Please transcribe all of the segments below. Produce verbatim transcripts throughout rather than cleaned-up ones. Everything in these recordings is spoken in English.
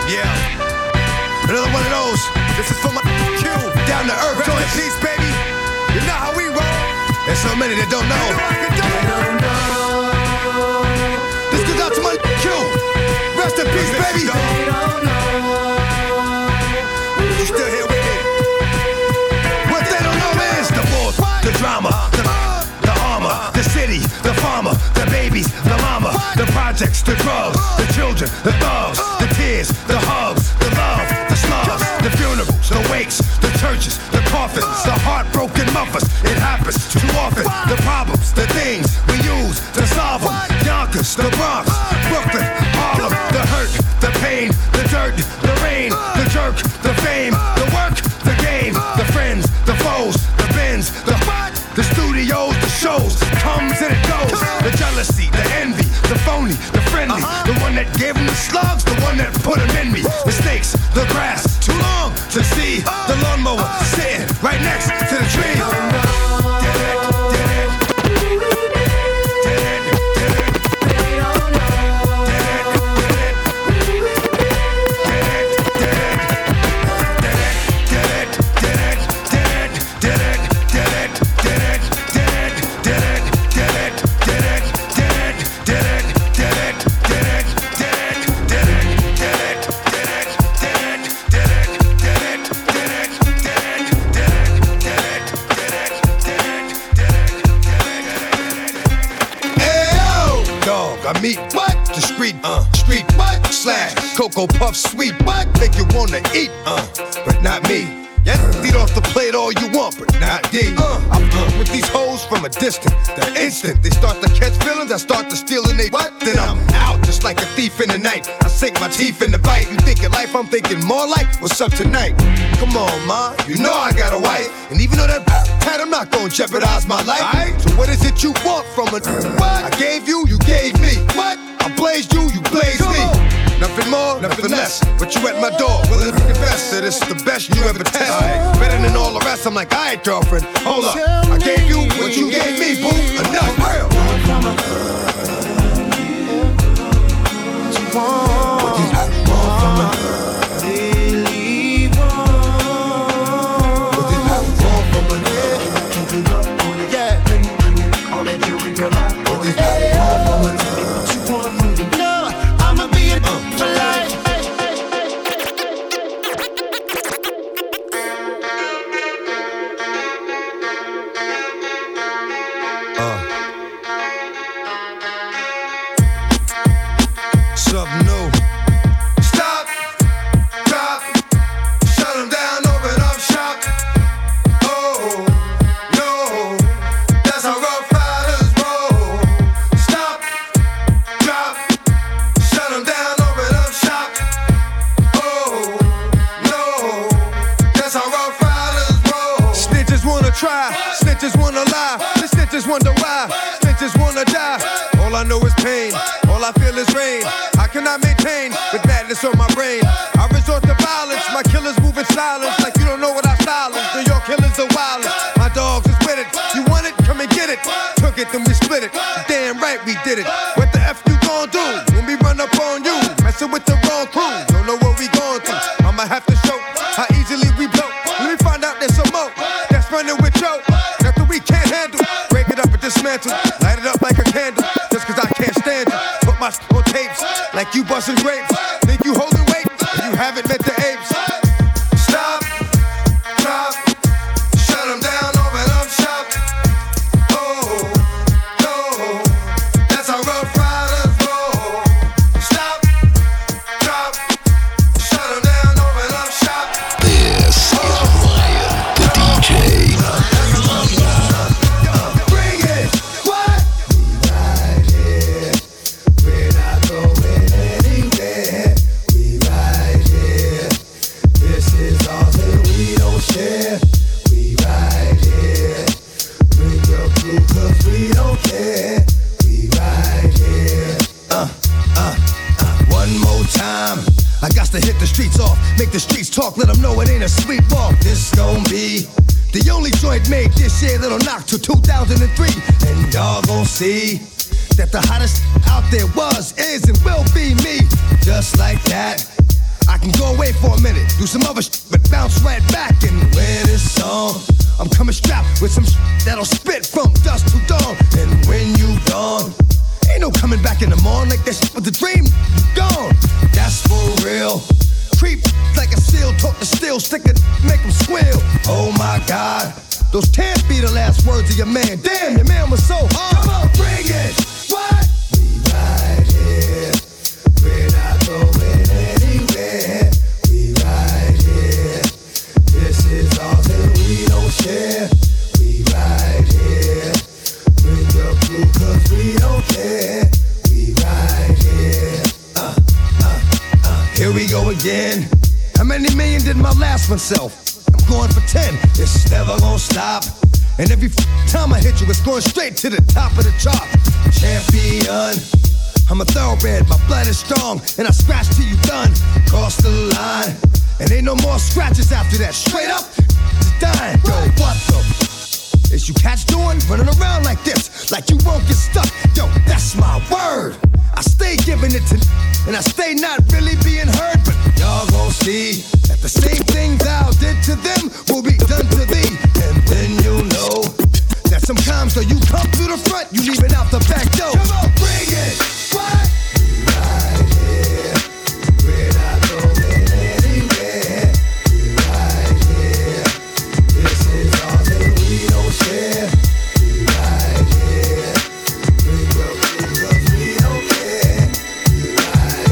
Yeah. Another one of those. This is for my Q. Down to earth. Rest in peace, baby. You know how we roll. There's so many that don't know. You know I can do it. Don't know. This goes out to my Q. Rest in peace, baby. They don't know. You still here with me? What they don't know is the more, the drama, the, the armor, the city, the farmer, the babies, the mama, the projects, the drugs, the children, the thugs, the tears, the hugs, the love, the slugs, the funerals, the wakes, the churches, the coffins, the heartbroken mothers. It happens too often. The problems, the things we use to solve them. Yonkers, the Bronx, Brooklyn, Harlem, the hurt, the pain, the dirt, the rain, the jerk, the fame, the work, the game, the friends, the foes, the bins, the the studios, the shows, comes and it goes. The jealousy, the envy, the phony, the friendly, the one that gave them the slugs, the one that put them in me. The snakes, the grass, too long to see. The lawnmower sitting right next to the tree. I meet what? The street, uh, street what? Slash, Cocoa Puff sweet what? Make you wanna eat, uh, but not me. Yeah, eat off the plate all you want, but not D. Uh, I'm uh, with these hoes from a distance. The instant they start to catch feelings, I start to steal and they what? Then I'm out just like a thief in the night. I sink my teeth in the bite. You thinking life, I'm thinking more like what's up tonight. Come on, ma, you know I got a wife, and even though that pat, I'm not gonna jeopardize my life. Right. So what is it you want from a what? I gave you, you gave me. What? I blazed you, you blazed me. Nothing more, nothing less. But you at my door, willing to confess that it's the best you ever test. Right. Better than all the rest. I'm like, alright, girlfriend, hold up. I gave you what you gave me, boo. Enough. Real. What you want from me? See that the hottest out there was, is, and will be me. Just like that, I I can go away for a minute, do some other shit, but bounce right back and wear this song. I'm coming strapped with some shit that'll spit from dusk to dawn. And when you gone, ain't no coming back in the morning like that shit was a dream. You gone, that's for real. Creep like a seal, talk to steel, stick it, make him squeal. Oh my God, those can't be the last words of your man. Damn, your man was so hard. Come on, bring it. What? We right here. We're not going anywhere. We right here. This is all that we don't share. We right here. Bring your crew cause we don't care. We right here. Uh, uh, uh. Here we go again. How many million did my last one sell? I'm going for ten. It's never gonna stop. And every f- time I hit you, it's going straight to the top of the chart. Champion. I'm a thoroughbred, my blood is strong, and I scratch till you done. Cross the line, and ain't no more scratches after that. Straight up, just dying. Yo, what the f- is you cats doing? Running around like this, like you won't get stuck. Yo, that's my word. I stay giving it to, and I stay not really being heard. But y'all gon' see that the same thing thou did to them will be done to thee. And then you'll know that sometimes though you come through the front, you leave it out the back door. Come on, bring it. What? We right here. We're not going anywhere. We right here. This is all that we don't share. We right here. We will be cause we don't care. We right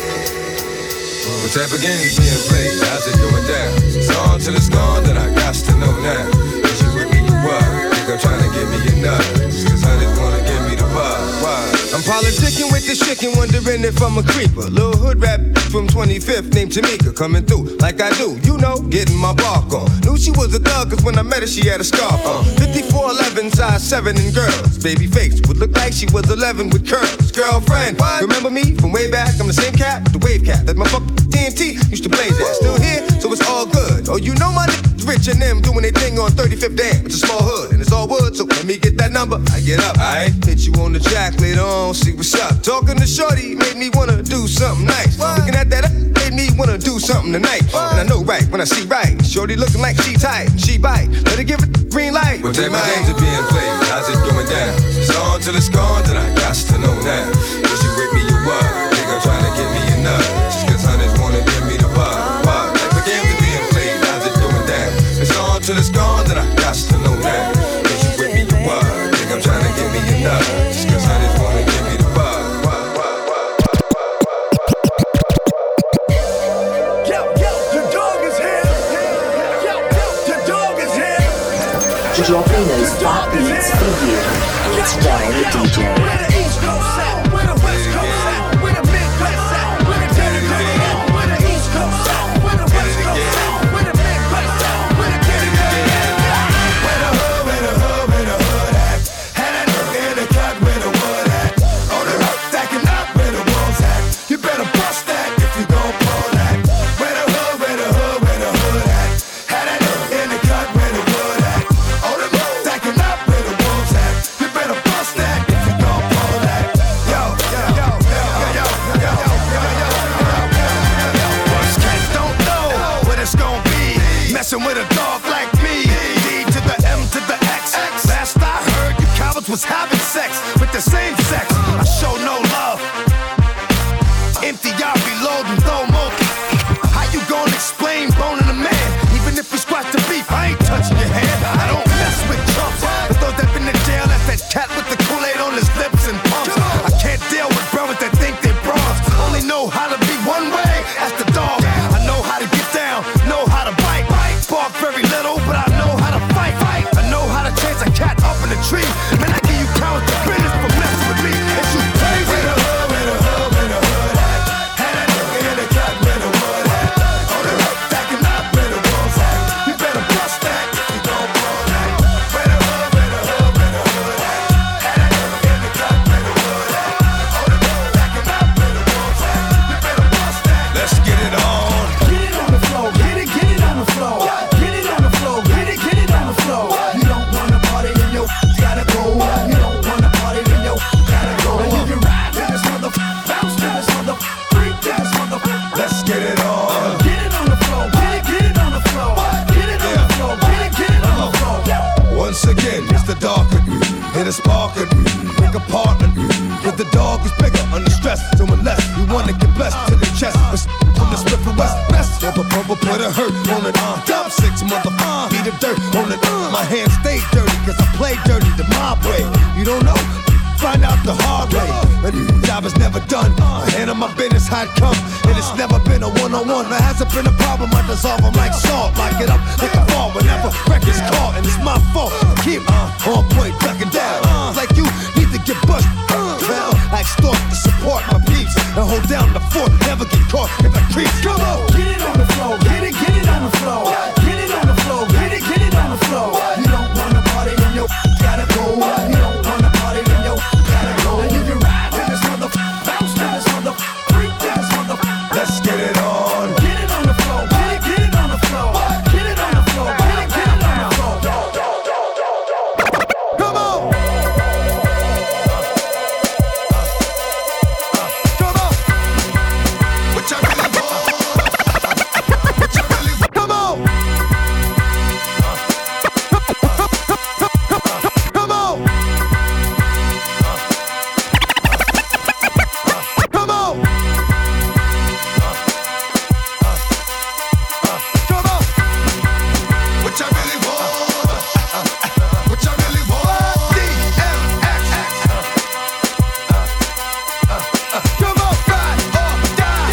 here. What type of games being played? How's it going down? It's on till it's gone, then I got to know now. Is you with me, you what? Think I'm trying to give me a nut? Just cause honey's wanna give me the bug. Why? I'm politicking with the chicken, wondering if I'm a creeper. Little hood rap from twenty-fifth named Tamika, coming through like I do, you know, getting my bark on. Knew she was a thug cause when I met her she had a scarf on. fifty-four eleven, size seven and girls. Baby face would look like she was eleven with curls. Girlfriend, what? Remember me from way back? I'm the same cat with the wave cap that my fuck T N T used to blaze at. Still here, so it's all good. Oh, you know my niggas rich and them doing their thing on thirty-fifth Dam. It's a small hood and it's all wood, so let me get that number. I get up, I hit you on the jack later on, see what's up. Talking to shorty made me wanna do something nice. What? Looking at that made me wanna do something tonight. What? And I know right when I see right. Shorty looking like she tight, she bite. Let her give it the green light. What type of games are being played? How's it going down? It's on till it's gone, then I got to know now. Is you with me, you what? Think I'm trying to give me a nut? Just cause honey's wanna give me the bug. What type of games are being played? How's it going down? It's on till it's gone, then I got to know now. Is you with me, you what? Think I'm trying to give me a nut? Just cause honey's wanna give me the bug. Dropping those fat beats for you. It's Daryl the D J. With a dog like me, D to the M to the X. Last I heard, you cowards was having sex with the same sex. I show no love. Empty, y'all reload and throw more. How you gonna explain boning a man? Even if we squash the beef, I ain't touching your hand. I don't mess with chumps. But those that been in jail, that's that cat with the Kool-Aid on his lips and pumps. I can't deal with brothers that think they bronze. Only know how to be one way, that's the dog. I know how to get down, know how to bite. Bark very little, but I know how to fight. fight. I know how to chase a cat up in the tree. Man, I give you cowards the business for messing with me. It's you crazy. With a hood, with a hood, with a hood. Had a spark and break apart. Cause the dog is bigger under stress. So unless you wanna get blessed to the chest, but from the split for west, best. Pump a pump put a hurt on it. Uh, dump six motherfucker, beat the dirt on it. Uh, my hands stay dirty cause I play dirty the mob way. You don't know? Find out the hard way. But the job is never done. I handle my business how it comes. And it's never been a one-on-one. There hasn't been a problem. I dissolve them like salt. Lock it up like a ball. Whenever record's caught, and it's my fault. Keep uh, on point, ducking down. Uh, like you need to get bust. Uh, well, I extort to support my peeps and hold down the fort. Never get caught if I creep. Come on, get it on the floor. Get it, get it on the floor. Get it on the floor. Get it, get it on the floor. You don't wanna party, then you gotta go. You don't wanna party, then you gotta go. And you can ride to this mother, bounce to this mother, freak to this mother. Let's get it on. Get it on the floor. Get it, get it on the floor. Get it on the floor. Get it, get it on the floor. Come on. Come on. What y'all really want? What y'all really want? Come on. Come on. Come on. Come on. What y'all really want? What y'all really want? D M X. Come on, ride or die.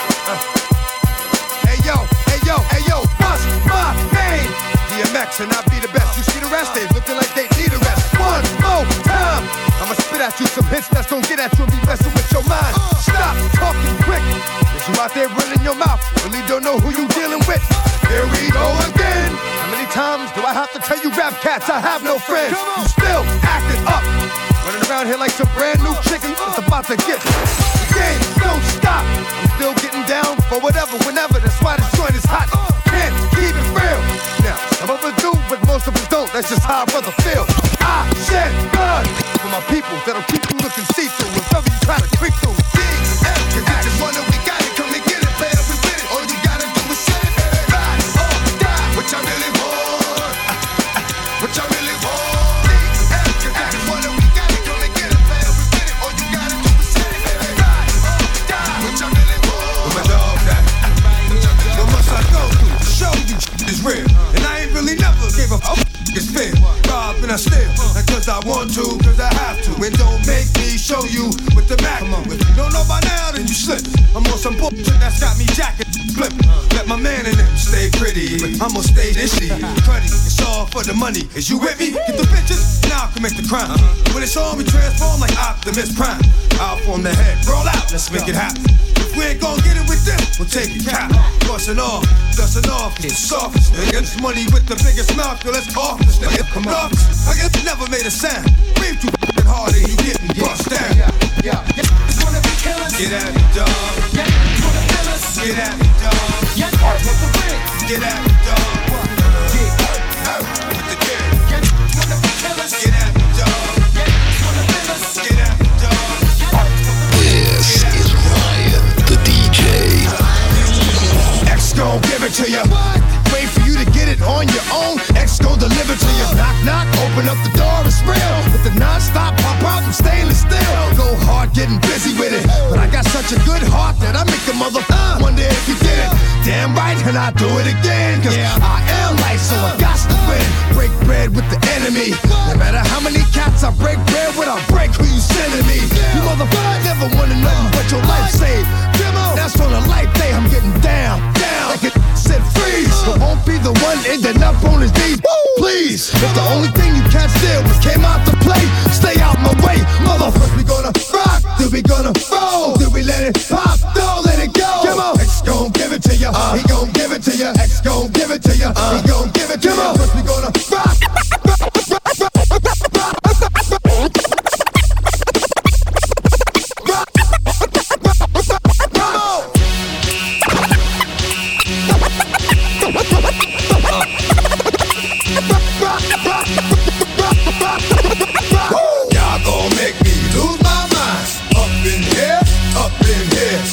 Hey yo, hey yo, hey yo, what's my name? D M X and I be the best. You see the rest, they looking like they need a rest. One more time, I'ma spit at you some hits that's gonna get at you and be messing with your mind. Stop talking quick, cause you out there running your mouth, really don't know who you dealing with. Here we go again. How many times do I have to tell you rap cats I have no friends? You still acting up, running around here like some brand new chicken that's about to get. The game don't stop. I'm still getting down for whatever, whenever. That's why this joint is hot. Can't keep it real. Now, some of us do, but most of us don't. That's just how I brother feel. I shed blood for my people that'll keep you looking see-through whenever you try to creep through. D M, cause it's just one that we got it. Come and get it, player, we with it. All you gotta do is set it. Ride or die. What y'all really want? What y'all really want? D M, cause it's just one that we got it. Come and get it, player, we with it. All you gotta do is set it. Ride or die. What y'all really want? Where my dog's at? What must I go through to show you is real? And I ain't really never gave a fuck. It's fair. Rob and I steal. Not cause I want to, cause I have to. And don't make me show you with the Mac. If you don't know by now, then you slip. I'm on some bullshit that's got me jacking. Flip. Let my man in them stay pretty, but I'm gonna stay dishy. Cruddy, it's all for the money. Is you with me? Get the bitches, now I commit the crime. When it's on, we transform like Optimus Prime. I'll form the head, roll out, let's make it happen. If we ain't gon' get it with them, we'll take it cap. Bustin' off, dustin' off, it's softest nigga. This money with the biggest mouth, yo, let's off this nigga. Come on, I guess never made a sound. Breathe too f***ing hard and you get me bust down. Yeah, yeah. Just wanna be killers. Get at me, dog. Yeah, just wanna kill us. Get at me, dog. Yeah, part with the bricks. Get at me, dog. Yeah, With the kid. yeah, just wanna be killers. Get at me, dog. Yeah, just wanna kill us. Get at me, dog. This is Ryan, the D J. X gon' give it to you. Wait for you to get it on your own. X gon' deliver to you. Knock, knock, open up the door, it's real. With the non-stop pop out from stainless steel. Go hard, getting busy with it. But I got such a good heart that I make a mother uh, wonder if you did it. Damn right, and I do it again. Cause I am light, so I got to win. Break bread with the enemy. No matter how many cats I break bread with, I'll break who you sending me. You motherfucker never wanted nothing but your life saved. That's on a life day, I'm getting down, down. Like it said freeze. But won't be the one ending up on his knees. Please, if the only thing you can't steal was came out to play, stay out my way. Motherfuckers, we gonna rock, then we gonna roll, then we let it pop, don't let it go. Come on, X gon' give it to you, uh, he gon' give it to you. X gon' give it to you, uh, he gon' give it to you. Cause we gonna rock. Y'all gon' make me lose my mind. Up in here, up in here.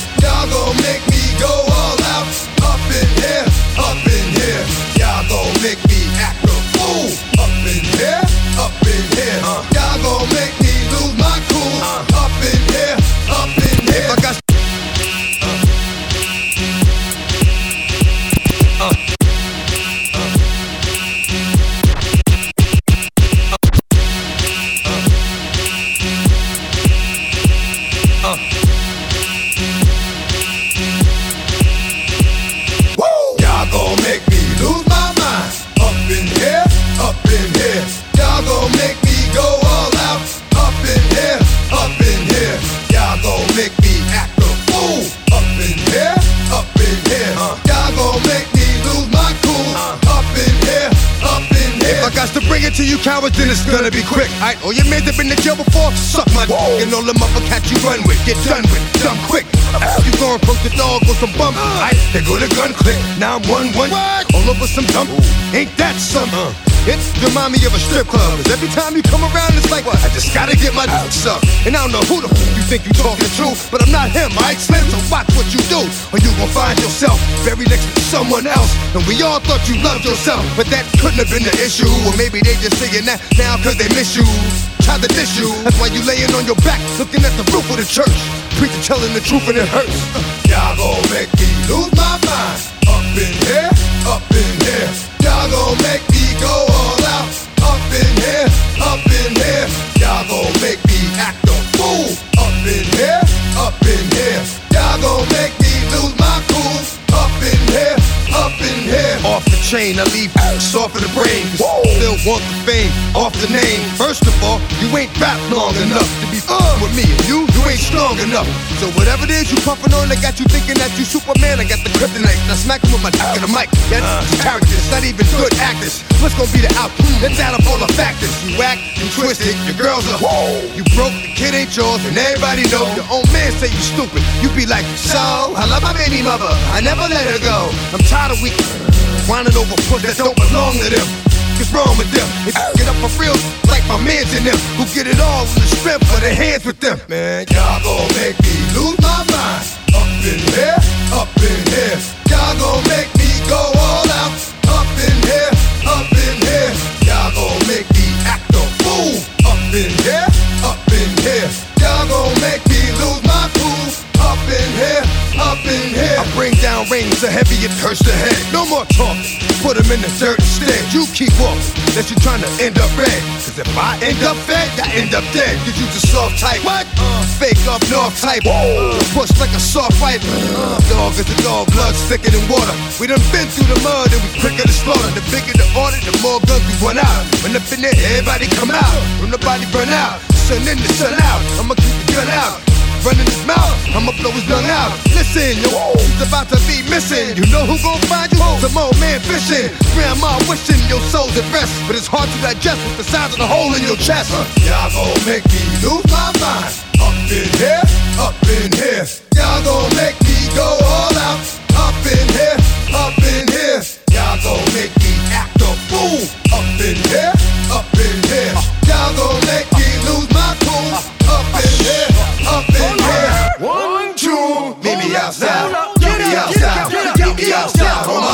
it to you cowards, then it's gonna be quick. Alright, all your men that been to jail before, suck my dick. And all them other cats you run with, get done with, dumb quick. You gon' approach the dog with some bump. Alright, they go to gun click. Now I'm one one. All over some dump. Ain't that some? Uh. It remind me of a strip club. Cause every time you come around, it's like, what? I just gotta get my dick sucked. And I don't know who the f you think you talking to, but I'm not him, alright, Slim? So watch what you do, or you gon' find yourself buried next to someone else. And we all thought you loved yourself, but that couldn't have been the issue. Or maybe they just saying that now cause they miss you. Tried to diss you, that's why you laying on your back, looking at the roof of the church. Preacher telling the truth and it hurts. Y'all gon' make me lose my mind. Up in here, up in here. Y'all gon' make me go all out. Up in here, up in here. Y'all gon' make me act a fool. Up in here, up in here. Y'all gon' make me lose my cool. Up in here, up in here. Off the chain, I leave soft in the brain. Still want the fame, off the name. First of all, you ain't rap long enough to be uh, with me. And you, you ain't strong enough. So whatever it is you puffin' on, they got you thinking that you Superman. I got the kryptonite. Now smack him with my dick in the mic. Yeah, uh, characters, not even good actors. What's gonna be the outcome? Let's add up all the factors. You whack, you twisted, your girls are whoa. You broke, the kid ain't yours, and everybody know. Your own man say you stupid. You be like, so, I love my baby mother. I never let her go. I'm tired of weak whining over puss that don't belong to them. What's wrong with them? If you get up for real, like my mans in them, who get it all in the strength of their hands with them. Man, y'all gon' make me lose my mind. Up in here, up in here. Y'all gon' make me go all out. Up in here, up in here. Y'all gon' make me act a fool. Up in here, up in here. Y'all gon' make me lose my cool. Up in here, up in here. I bring down rain so heavy it hurts the head. No more talking, put them in the dirt instead. You keep walking, that you trying to end up red. Cause if I end up fed, I end up dead. Cause you just soft type. What? Uh, fake up north type. Uh, push like a soft fight. Uh, dog is a dog, blood thicker than water. We done been through the mud and we quicker to slaughter. The bigger the order, the more guns we run out. When up in there, everybody come out. When the body burn out, sun in the sun out. I'ma keep the gun out. Running his mouth, I'ma blow his lung out. Listen, yo, he's about to be missing. You know who gon' find you? Some old man fishing. Grandma wishing your soul's at rest, but it's hard to digest with the size of the hole in your chest. Uh, y'all gon' make me lose my mind. Up in here, up in here. Y'all gon' make me go all out. Up in here, up in here. Y'all gon' make me act a fool. Up in here, up in here. Y'all gon' make me lose my cool. Up in here, up in here. One, two, meet me outside. Meet me outside. Meet me outside.